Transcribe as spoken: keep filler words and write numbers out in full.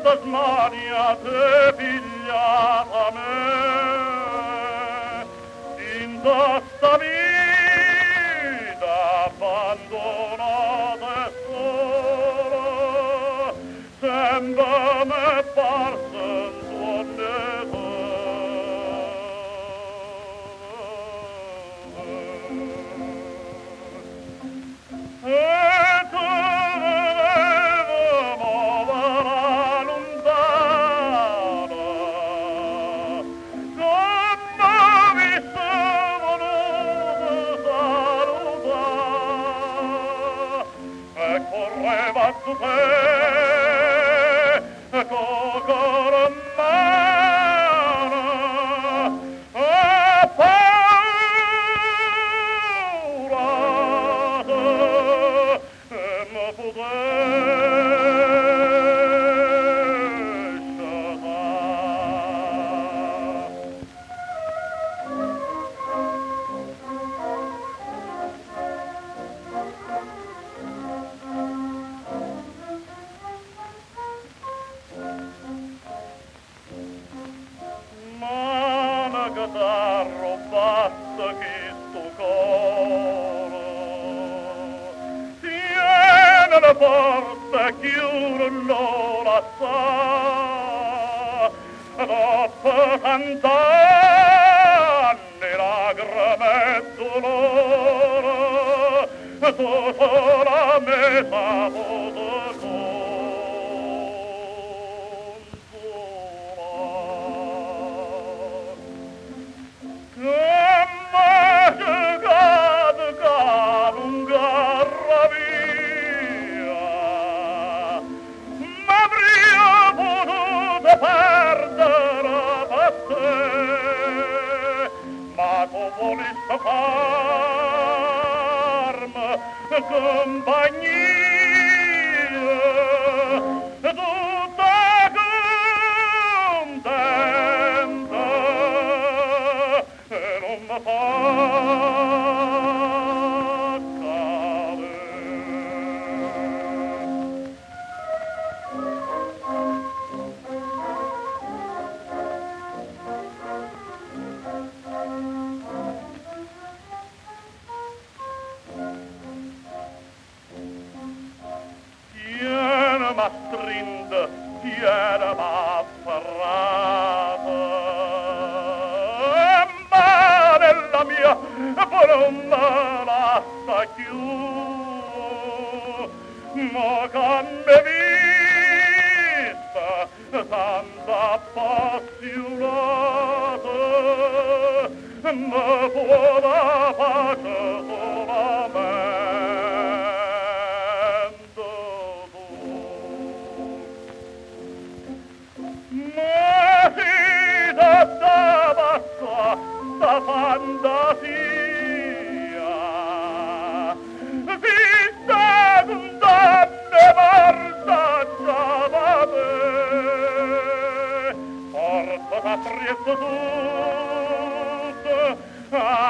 quanta smania t'è pigliata a me, in questa vita abbandonata e sola, sembra m'è parso un sogno. Correva su te, cocoro mano, a paura e mi che t'ha rubato questo cuore, tiene la porta, chiuderlo la sa, dopo tant'anni lacrime e dolore, tu sola me saputo volesse farmi compagnia, tutta contenta e non mi fa ma strinda, tiene m'afferrata, ma nella mia non me lascia più, ma che m'è vista tanto appassionata, ma può da pace solamente. Sta fantasia vista con donne marsaggiava me porta da triesto tutto a